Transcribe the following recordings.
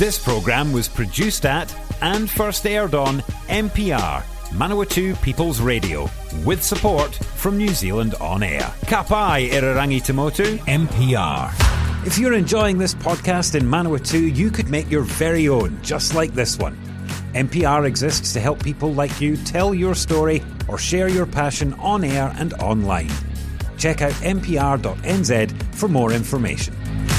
This programme was produced at and first aired on MPR, Manawatu People's Radio, with support from New Zealand On Air. Ka pai Irarangi Tamotu, MPR. If you're enjoying this podcast in Manawatu, you could make your very own, just like this one. MPR exists to help people like you tell your story or share your passion on air and online. Check out mpr.nz for more information.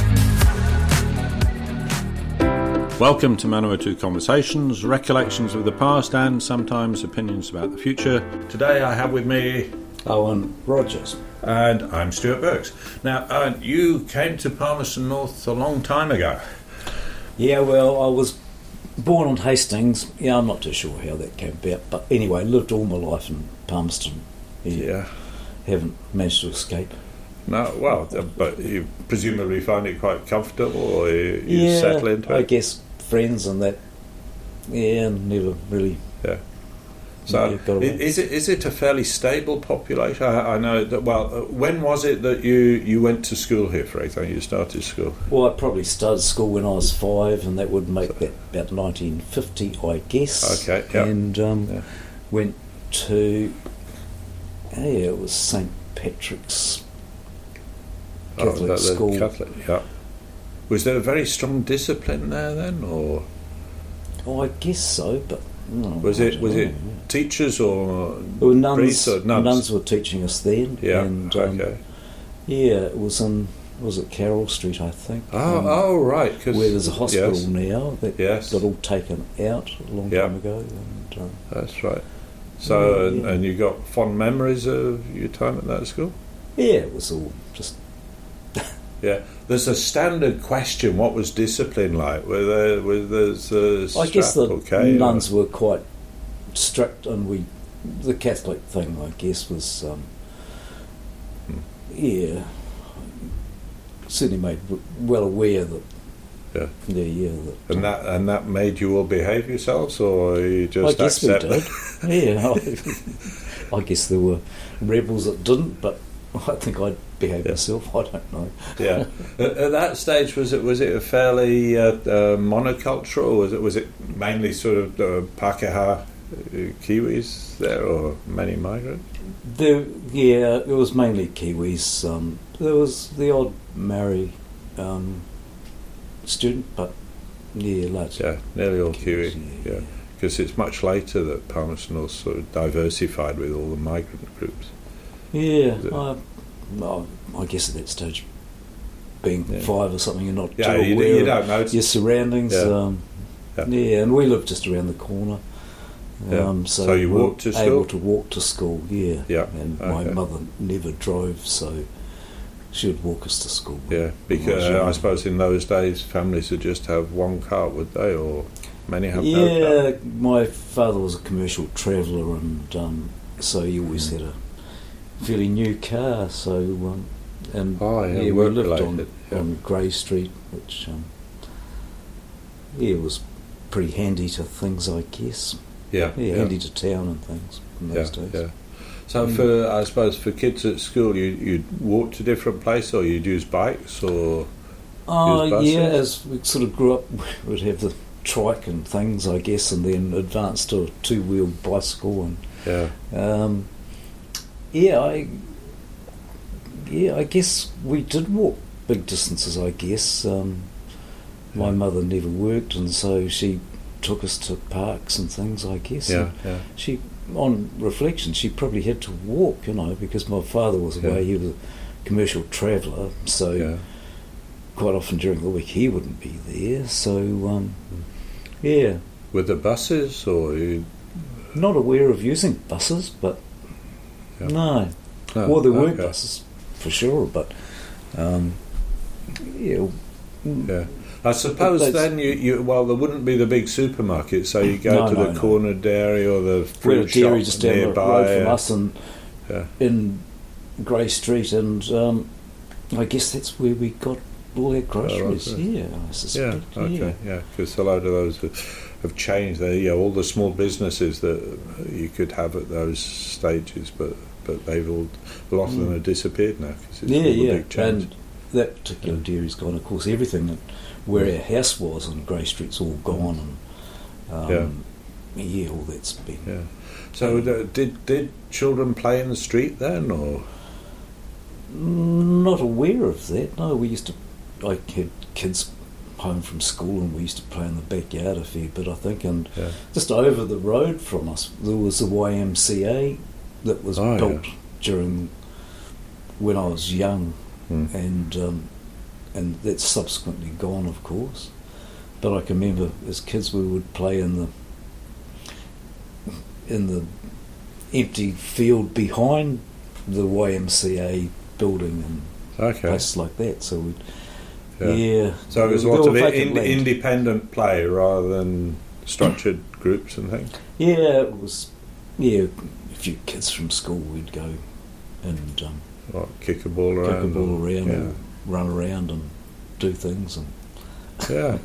Welcome to Manawatu Conversations, recollections of the past and sometimes opinions about the future. Today I have with me Owen Rogers. And I'm Stuart Burks. Now, Owen, you came to Palmerston North a long time ago. Yeah, well, I was born on Hastings. Yeah, I'm not too sure how that came about. But anyway, lived all my life in Palmerston. Yeah. Haven't managed to escape. No, well, but you presumably find it quite comfortable, or you settle into it? I guess friends and that. Yeah, never really. Yeah. So, is it a fairly stable population? I know that. Well, when was it that you went to school here? For example, you started school. Well, I probably started school when I was 5, and that would make that about 1950, I guess. Okay. Yeah. And went to. It was St Patrick's Catholic school. Catholic, yeah. Was there a very strong discipline there then, or? Oh, I guess so, but was it teachers or there were nuns? Priests or nuns? Nuns were teaching us then. Yeah. And, okay. Yeah, it was in. Was it Carroll Street? I think. Right. Where there's a hospital now that got all taken out a long time ago. And, that's right. So, and you got fond memories of your time at that school? Yeah, it was all just. Yeah, there's a standard question. What was discipline like? I guess the nuns were quite strict, and the Catholic thing, I guess, was certainly made well aware that. And that made you all behave yourselves, or you just accept? I guess we did. I guess there were rebels that didn't, but I think I'd behave myself. I don't know. Yeah. At that stage, was it a fairly monocultural? Was it mainly sort of Pākehā Kiwis there, or many migrants? It was mainly Kiwis. There was the odd Maori student, but largely. Yeah, nearly all Kiwi. Yeah, because it's much later that Palmerston North sort of diversified with all the migrant groups. Yeah, I guess at that stage, being 5 or something, you're not too aware you don't know your surroundings. Yeah. And we lived just around the corner. So you walked to school? Able to walk to school, yeah. And my mother never drove, so she would walk us to school. Yeah, because I suppose in those days families would just have one car, would they, or many have no car? Yeah, my father was a commercial traveller, and so he always had a fairly new car. So we lived on Grey Street, which was pretty handy to things, I guess. Handy to town and things in those days. Yeah. So for kids at school, you'd walk to different places, or you'd use bikes, or use buses? As we sort of grew up, we'd have the trike and things, I guess, and then advanced to a 2-wheeled bicycle. And I guess we did walk big distances, I guess. My mother never worked, and so she took us to parks and things, I guess. She, on reflection, she probably had to walk, because my father was away. He was a commercial traveller, so quite often during the week he wouldn't be there. So, Were the buses, or you? Not aware of using buses, but no. Well, there were buses for sure, but I suppose then you there wouldn't be the big supermarket, so you go to the corner dairy or the fruit shop dairy just down nearby. The road from us, and in Grey Street, and I guess that's where we got all our groceries. I suspect. Because a lot of those have changed. All the small businesses that you could have at those stages, but they've a lot of them have disappeared now. Cause it's all the big change. And that particular dairy's gone. Of course, everything that where our house was, and Grey Street's all gone, and all that's been. Yeah. So did children play in the street then, or? Not aware of that. No, we used to. I had kids home from school, and we used to play in the backyard a fair bit, I think. And just over the road from us, there was a YMCA that was built during when I was young, and that's subsequently gone, of course. But I can remember as kids we would play in the empty field behind the YMCA building and places like that. So we'd So it was lots of independent play rather than structured groups and things. Yeah, it was. Yeah, a few kids from school we'd go and kick a ball around, and run around and do things and. Yeah.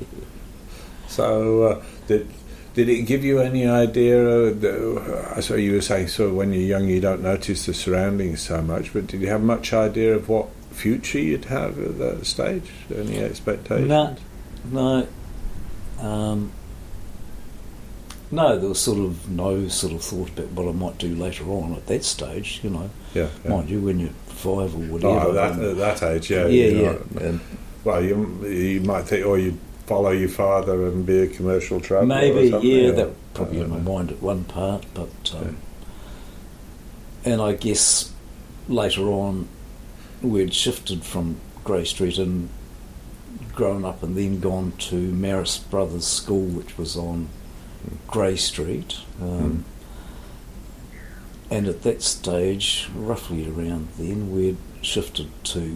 So did it give you any idea? So you were saying, so when you're young, you don't notice the surroundings so much. But did you have much idea of what future you'd have at that stage? Any expectations? No. No, there was sort of no sort of thought about what I might do later on at that stage. You know, mind you, when you're 5 or whatever. At that age, well, you might think, you'd follow your father and be a commercial traveller. Maybe, that probably in my mind at one part, but and I guess later on we'd shifted from Grey Street and grown up and then gone to Marist Brothers School, which was on Grey Street, and at that stage, roughly around then, we'd shifted to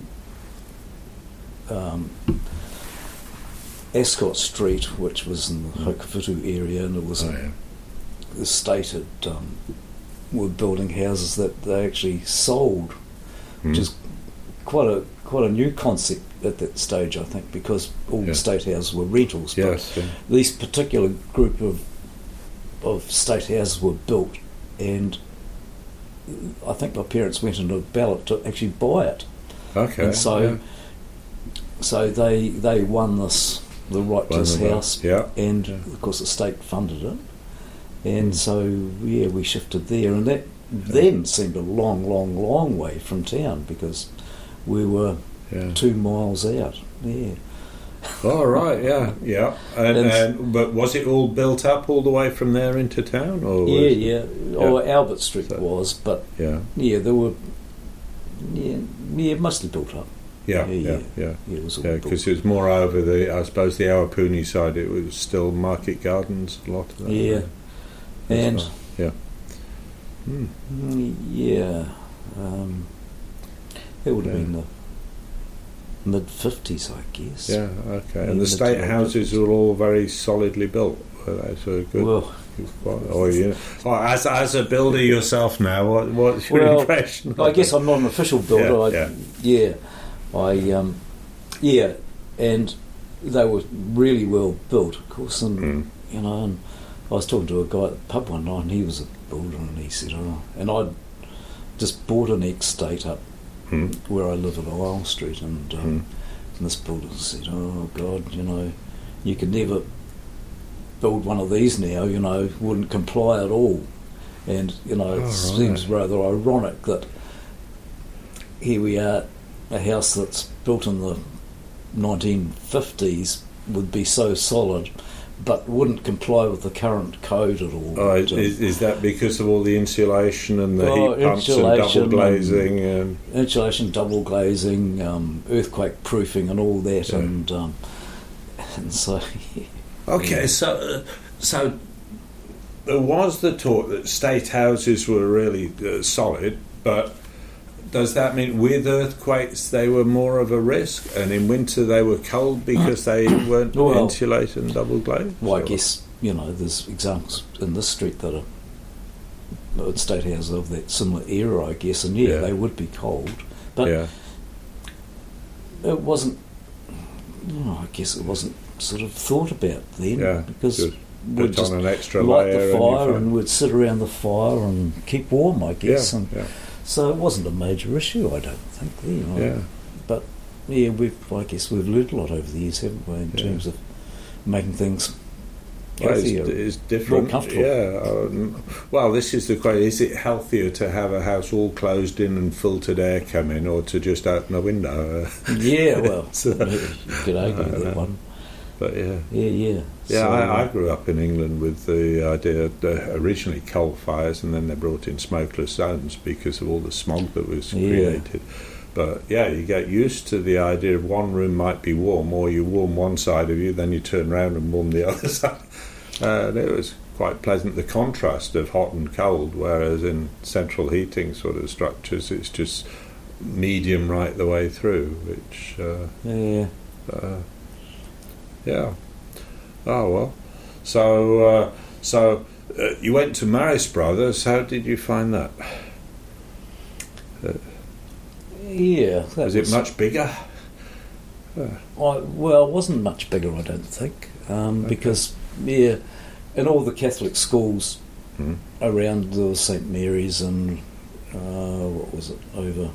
Ascot Street, which was in the Hokowhitu area, and it was the state were building houses that they actually sold, which is quite a new concept at that stage, I think, because all the state houses were rentals. But this particular group of state houses were built, and I think my parents went into a ballot to actually buy it. Okay. And so they won the right to this house, and of course the state funded it, and so we shifted there, and that then seemed a long way from town because we were 2 miles out. Oh right, and but was it all built up all the way from there into town, or Albert Street was, but there were mostly built up. It was all built. Because it was more over I suppose the Awapuni side. It was still Market Gardens, a lot of that. And it would have been the mid-50s, I guess. Yeah, okay. And the state houses were all very solidly built. Were they so good? Well, as a builder yourself now, what's your impression? I guess I'm not an official builder. And they were really well built, of course. And and I was talking to a guy at the pub one night, and he was a builder, and he said, and I'd just bought an estate up where I live at Isle Street, and this builder said, "Oh God, you could never build one of these now. Wouldn't comply at all." And it seems rather ironic that here we are, a house that's built in the 1950s would be so solid, but wouldn't comply with the current code at all. Oh, is that because of all the insulation and the heat pumps and double glazing? Insulation, double glazing, earthquake proofing and all that, and so... Okay, so there was the talk that state houses were really solid, but does that mean with earthquakes they were more of a risk, and in winter they were cold because they weren't insulated and double glazed? Well, I guess there's examples in this street that are state houses of that similar era, I guess, and they would be cold, but it wasn't. I guess it wasn't sort of thought about then, because we'd just on an extra light layer the fire and we'd sit around the fire and keep warm, I guess. So it wasn't a major issue, I don't think. But I guess we've learned a lot over the years, haven't we, in terms of making things healthier, it's different, more comfortable. Yeah. Well, this is the question: is it healthier to have a house all closed in and filtered air come in, or to just open a window? Yeah, well, you could argue that one. But yeah. Yeah. Yeah, So, I grew up in England with the idea of originally coal fires, and then they brought in smokeless zones because of all the smog that was created. But yeah, you get used to the idea of one room might be warm, or you warm one side of you, then you turn around and warm the other side. And it was quite pleasant, the contrast of hot and cold, whereas in central heating sort of structures, it's just medium right the way through, which... yeah. Oh, well. So you went to Marist Brothers. How did you find that? Was it much bigger? Well, it wasn't much bigger, I don't think, because in all the Catholic schools around, there was St Mary's and what was it over?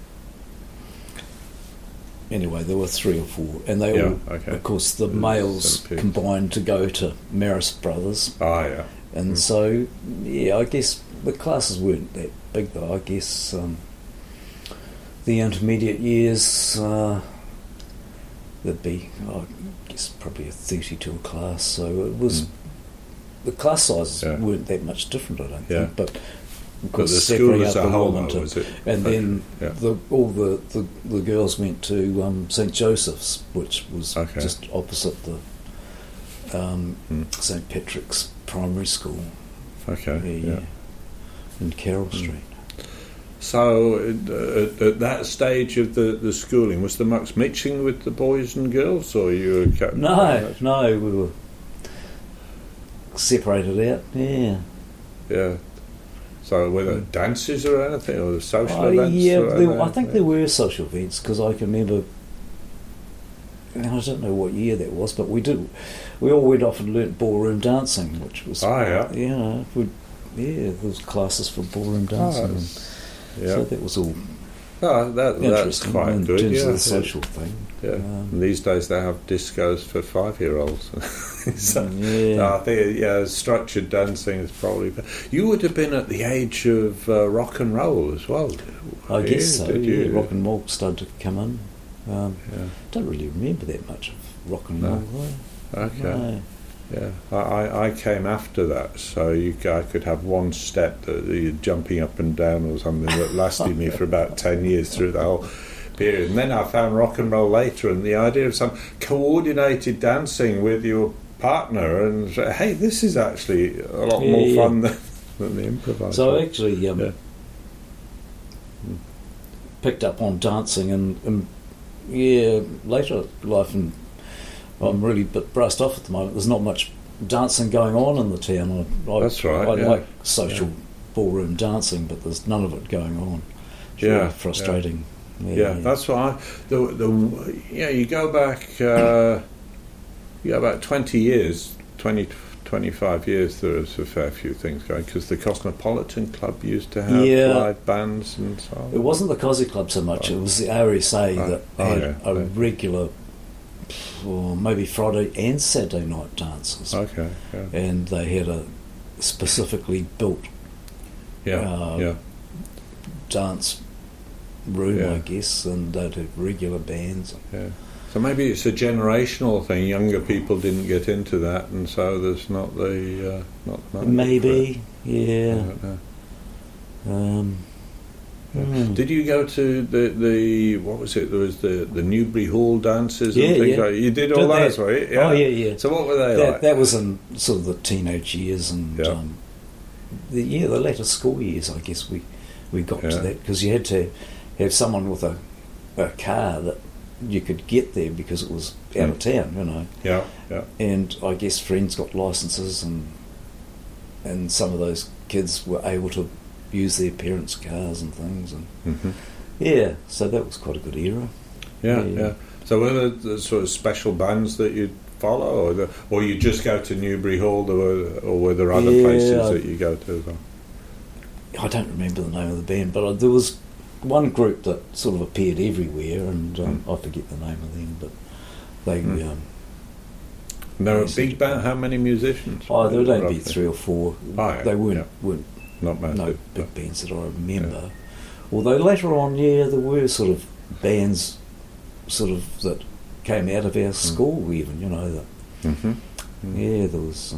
Anyway, there were 3 or 4, and they all, of course, the males combined to go to Marist Brothers. Oh, yeah. And so, I guess the classes weren't that big, though. I guess the intermediate years, there'd be, I guess, probably a 32 class. So it was, the class sizes weren't that much different, I don't think. But of course, the school as a whole, and then all the girls went to St Joseph's, which was just opposite the St Patrick's Primary School. In Carroll Street. So at that stage of the schooling, was there much mixing with the boys and girls, or you were No, we were separated out. Yeah. So were there dances or anything, or social events? I think there were social events, because I can remember. I don't know what year that was, but we all went off and learnt ballroom dancing, which was there was classes for ballroom dancing. So that was all. That's quite in good. Terms of the social thing. Yeah. And these days they have discos for 5-year-olds. I think structured dancing is probably. You would have been at the age of rock and roll as well. I guess so. Rock and roll started to come in. Don't really remember that much of rock and roll. Okay. No. Yeah, I came after that, so I could have one step that you're jumping up and down or something that lasted me for about 10 years through the whole period. And then I found rock and roll later, and the idea of some coordinated dancing with your partner, and hey, this is actually a lot more fun than the improvised. So I actually picked up on dancing and later life, and I'm really a bit brassed off at the moment. There's not much dancing going on in the town. That's right. I like social ballroom dancing, but there's none of it going on. It's really frustrating. That's why you go back 20 years, 25 years, there was a fair few things going, because the Cosmopolitan Club used to have live bands and so on. It wasn't the Cosy Club so much, it was the RSA that had a regular, or maybe Friday and Saturday night dances. And they had a specifically built dance room, I guess, and they'd have regular bands. So maybe it's a generational thing. Younger people didn't get into that, and so there's not the money. Maybe, I don't know. Did you go to the what was it? There was the Newbury Hall dances and things like that. You did all that as well? Yeah. Oh, yeah. So what were they like? That was in sort of the teenage years and the later school years, I guess we got to that, because you had to have someone with a car that you could get there because it was out of town, you know. Yeah. And I guess friends got licences, and some of those kids were able to use their parents' cars and things, and so that was quite a good era. Yeah. So were there sort of special bands that you'd follow, or you just go to Newbury Hall, or were there other places that you go to as well? I don't remember the name of the band, but there was one group that sort of appeared everywhere, and I forget the name of them, but they. They were a big band. How many musicians? Oh, there would only be 3 or 4. Oh, yeah. They weren't not massive. No big bands that I remember. Yeah. Although later on, there were sort of bands, sort of that came out of our school, even that. Yeah, there was.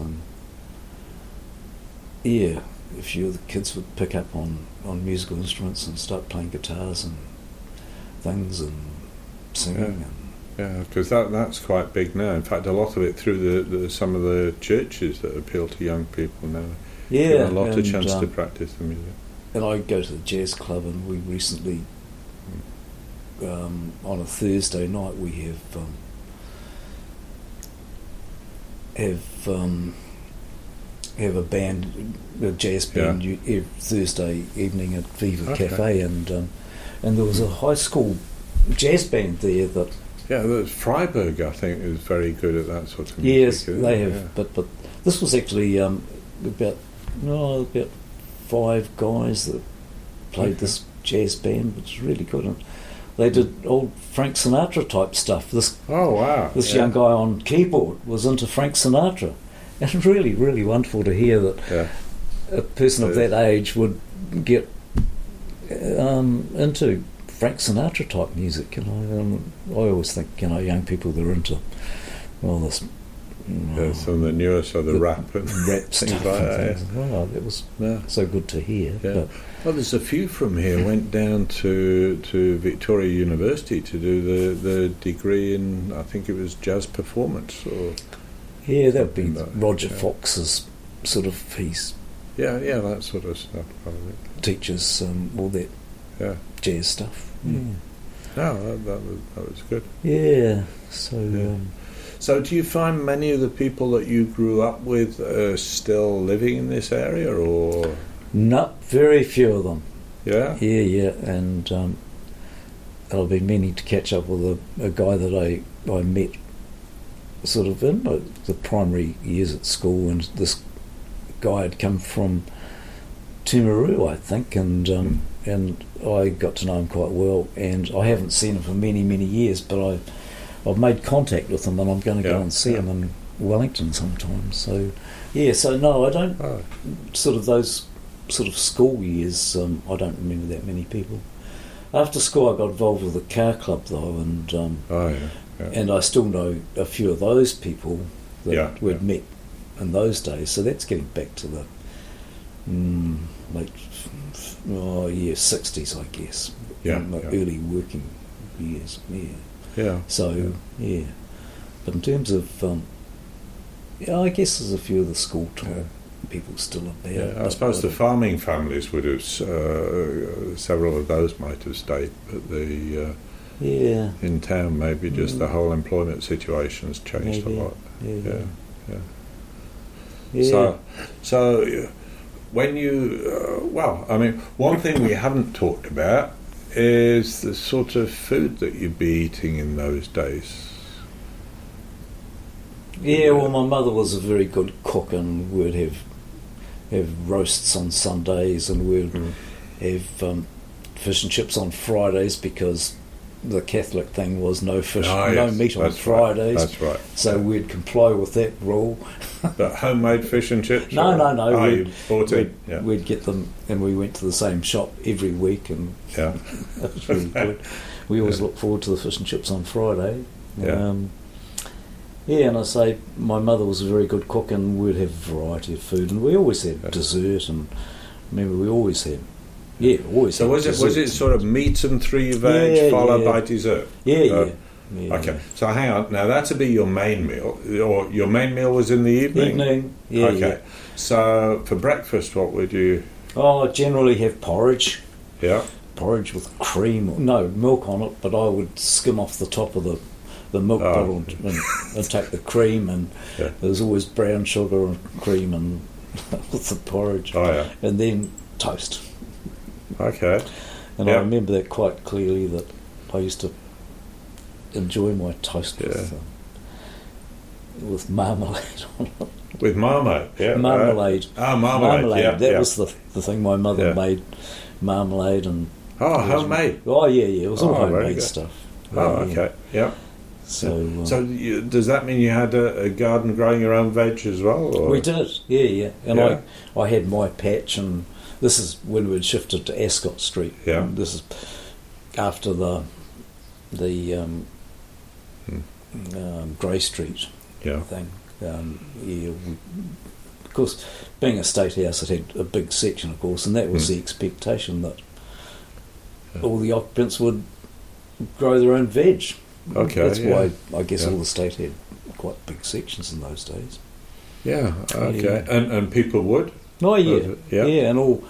A few of the kids would pick up on musical instruments and start playing guitars and things and singing. Yeah, because that's quite big now. In fact, a lot of it through some of the churches that appeal to young people now. Yeah, a lot of chance to practice the music. And I go to the jazz club, and we recently, on a Thursday night, we have a band, a jazz band, every Thursday evening at Viva Cafe, and there was a high school jazz band there that. Yeah, Freiburg, I think, is very good at that sort of music. Yes, they have, but this was actually about 5 guys that played this jazz band, which is really good. And they did old Frank Sinatra type stuff. This young guy on keyboard was into Frank Sinatra, and really, really wonderful to hear that a person of that age would get into Frank Sinatra type music. I always think young people that are into this. Some of the newer, so the rap and rap stuff. That was so good to hear. Yeah. Well, there's a few from here went down to Victoria University to do the degree in, I think it was jazz performance. That would be Roger Fox's sort of piece. Yeah, that sort of stuff. Probably. Teaches all that jazz stuff. No, that was good. Yeah, so... So do you find many of the people that you grew up with are still living in this area, or...? Not very few of them. Yeah? Yeah, and I've been meaning to catch up with a guy that I met sort of in the primary years at school, and this guy had come from Timaru, I think, and I got to know him quite well, and I haven't seen him for many, many years, but I've made contact with him, and I'm going to go and see him in Wellington sometime. So, no, I don't. Sort of those sort of school years, I don't remember that many people. After school, I got involved with the car club though, and and I still know a few of those people that we'd met in those days. So that's getting back to the late 60s, I guess. Early working years. Yeah. So but in terms of I guess there's a few of the school time people still about. I suppose the farming families would have several of those might have stayed, but the in town maybe just the whole employment situation has changed a lot. So when you one thing we haven't talked about is the sort of food that you'd be eating in those days. Yeah, well, my mother was a very good cook, and we'd have roasts on Sundays, and we'd have fish and chips on Fridays, because the Catholic thing was no fish, no meat on Fridays. That's right. So we'd comply with that rule. But homemade fish and chips? No. You bought it? We'd get them, and we went to the same shop every week, and that was really good. We always looked forward to the fish and chips on Friday. And I say my mother was a very good cook, and we'd have a variety of food, and we always had dessert, and remember we always had So was it sort of meat and 3 veg followed by dessert? Okay, so hang on. Now that'd be your main meal, or your main meal was in the evening? So for breakfast, what would you... I generally have porridge. Yeah. Porridge with cream, no milk on it, but I would skim off the top of the milk bottle and take the cream, and there's always brown sugar and cream and with the porridge. And then toast. Okay. And I remember that quite clearly, that I used to enjoy my toast with marmalade on it. With marmalade? Yeah. Marmalade. Marmalade. That was the thing my mother made, marmalade and Oh, homemade. Oh, yeah, it was all very homemade good. stuff. Oh, okay. Yeah. So, does that mean you had a garden growing your own veg as well? Or? we did, yeah. And Yeah. I had my patch, and this is when we'd shifted to Ascot Street. Yeah. And this is after the Grey Street Yeah. thing. Of course, being a state house, it had a big section, of course, and that was the expectation that all the occupants would grow their own veg. Okay. That's why I guess Yeah. all the state had quite big sections in those days. Yeah. Okay. Yeah. And people would. Oh yeah, Yeah. and all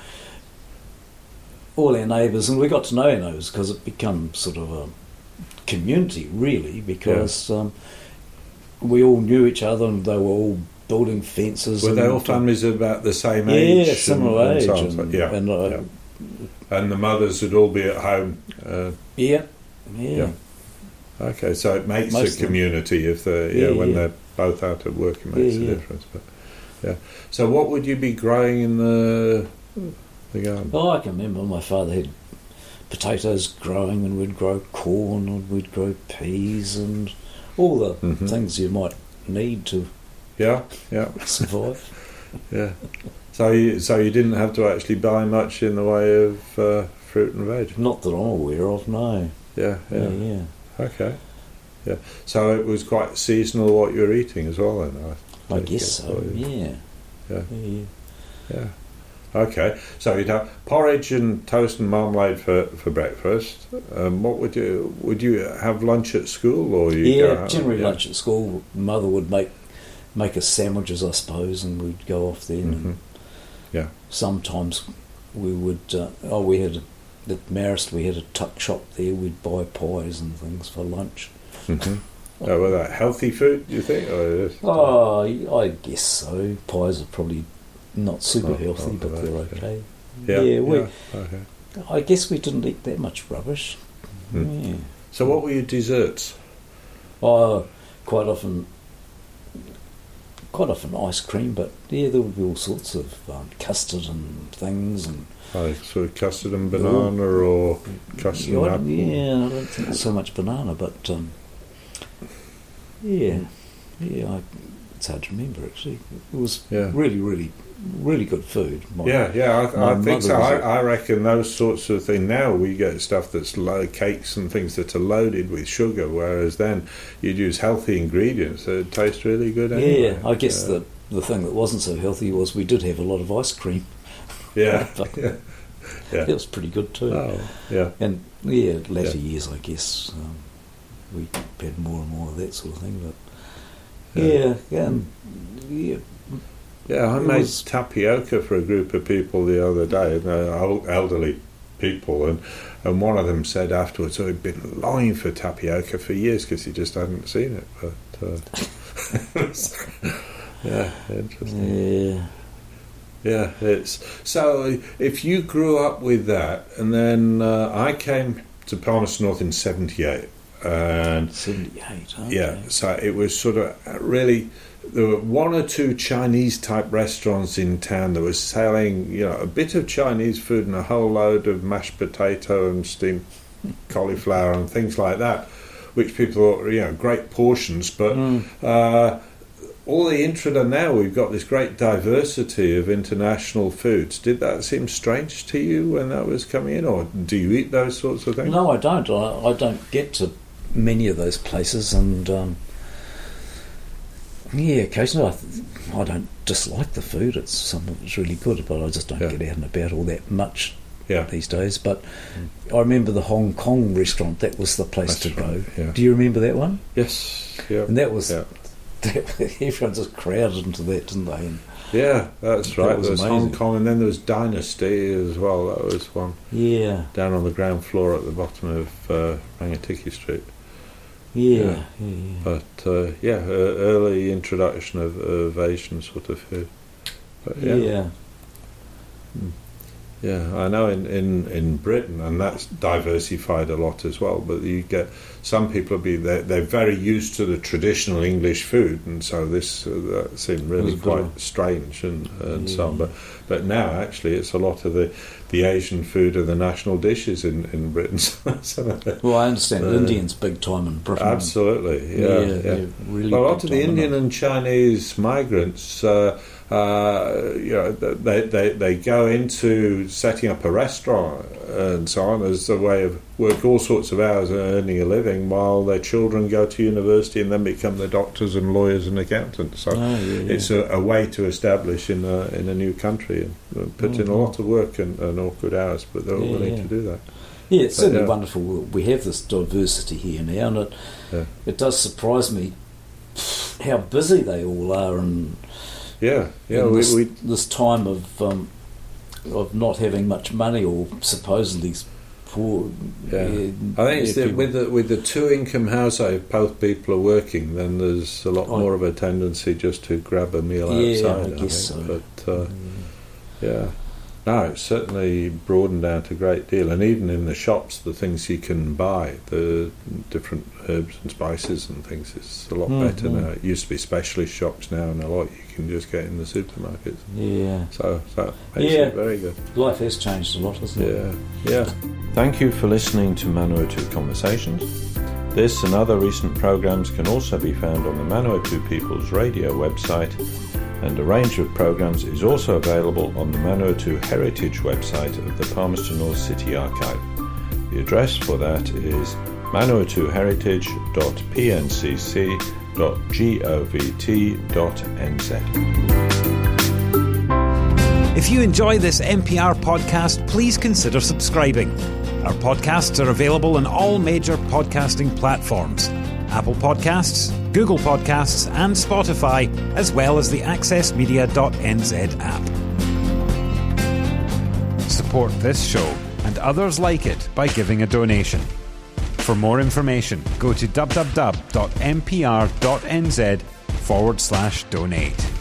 our neighbours, and we got to know our neighbours because it became sort of a community, really, because we all knew each other, and they were all building fences. Were they all and- families about the same age? Yeah, similar and age. so on? And, Yeah. and, Yeah. And the mothers would all be at home. yeah. Okay, so it makes Most a of them. community if when they're both out at work. It makes a difference. But yeah. So what would you be growing in the garden? Oh, I can remember my father had potatoes growing, and we'd grow corn, and we'd grow peas, and all the things you might need to Yeah. survive. Yeah. So you didn't have to actually buy much in the way of fruit and veg. Not that I'm aware of, no. Yeah. Yeah. Okay. Yeah. So it was quite seasonal what you were eating as well, then. I guess so. Yeah. Yeah. Okay. So you'd have porridge and toast and marmalade for breakfast. What would you have lunch at school, or you go out? Generally lunch at school. Mother would make us sandwiches, I suppose, and we'd go off then. And Yeah. sometimes we would. We had at Marist, we had a tuck shop there. We'd buy pies and things for lunch. Oh, were that healthy food, do you think? Or just, I guess so. Pies are probably not super healthy, but they're okay. okay. I guess we didn't eat that much rubbish. Yeah. So what were your desserts? Quite often ice cream, but there would be all sorts of custard and things, and Sort of custard and banana, or custard and apple? Yeah, I don't think so much banana, but it's hard to remember actually. It was really, really, really good food. I think so. mother was I reckon those sorts of things. Now we get stuff that's cakes and things that are loaded with sugar, whereas then you'd use healthy ingredients that taste really good anyway. Yeah, I guess the thing that wasn't so healthy was we did have a lot of ice cream. Yeah. But Yeah. it was pretty good too. Oh, yeah. And later years, I guess, we had more and more of that sort of thing. But I made tapioca for a group of people the other day, elderly people, and one of them said afterwards, he'd been longing for tapioca for years because he just hadn't seen it. But yeah, interesting. Yeah, it's so. If you grew up with that, and then I came to Palmerston North in '78, and 78. Okay. yeah, so it was sort of really. There were one or two Chinese type restaurants in town that were selling, a bit of Chinese food and a whole load of mashed potato and steamed cauliflower and things like that, which people thought, great portions, but. All the introda now, we've got this great diversity of international foods. Did that seem strange to you when that was coming in, or do you eat those sorts of things? No, I don't. I don't get to many of those places, and occasionally I don't dislike the food. Some of it's really good, but I just don't get out and about all that much these days. But I remember the Hong Kong restaurant. That was the place to go. Yeah. Do you remember that one? Yes. Yeah. And that was... everyone just crowded into that, didn't they? And yeah, that's right. was There was amazing. Hong Kong, and then there was Dynasty as well. That was one down on the ground floor at the bottom of Rangatiki Street. Yeah. But early introduction of Asian sort of food. But, Yeah, I know in Britain, and that's diversified a lot as well, but you get some people they're very used to the traditional English food, and so this that seemed really quite strange and so on. But now actually it's a lot of the the Asian food are the national dishes in Britain. Well, I understand Indians big time in Britain. Absolutely, yeah. Really well, a lot of the Indian and Chinese migrants, they go into setting up a restaurant and so on as a way of work all sorts of hours and earning a living while their children go to university and then become the doctors and lawyers and accountants. So it's a way to establish in a new country and put in a lot of work and awkward hours, but they're all willing to do that. Yeah, it's certainly wonderful. We have this diversity here now, and it does surprise me how busy they all are, and this time of not having much money or supposedly poor. I think it's with the two-income household, both people are working, then there's a lot more of a tendency just to grab a meal outside. I guess so. But no, it's certainly broadened out a great deal, and even in the shops, the things you can buy, the different herbs and spices and things, it's a lot better now. It used to be specialist shops now, and a lot you can just get in the supermarkets. Yeah. So makes it very good. Life has changed a lot, hasn't it? Yeah. Thank you for listening to Manawatu Conversations. This and other recent programmes can also be found on the Manawatu People's Radio website, and a range of programmes is also available on the Manawatu Heritage website of the Palmerston North City Archive. The address for that is manawatuheritage.pncc.govt.nz. If you enjoy this MPR podcast, please consider subscribing. Our podcasts are available on all major podcasting platforms: Apple Podcasts, Google Podcasts and Spotify, as well as the accessmedia.nz app. Support this show and others like it by giving a donation. For more information, go to www.mpr.nz/donate.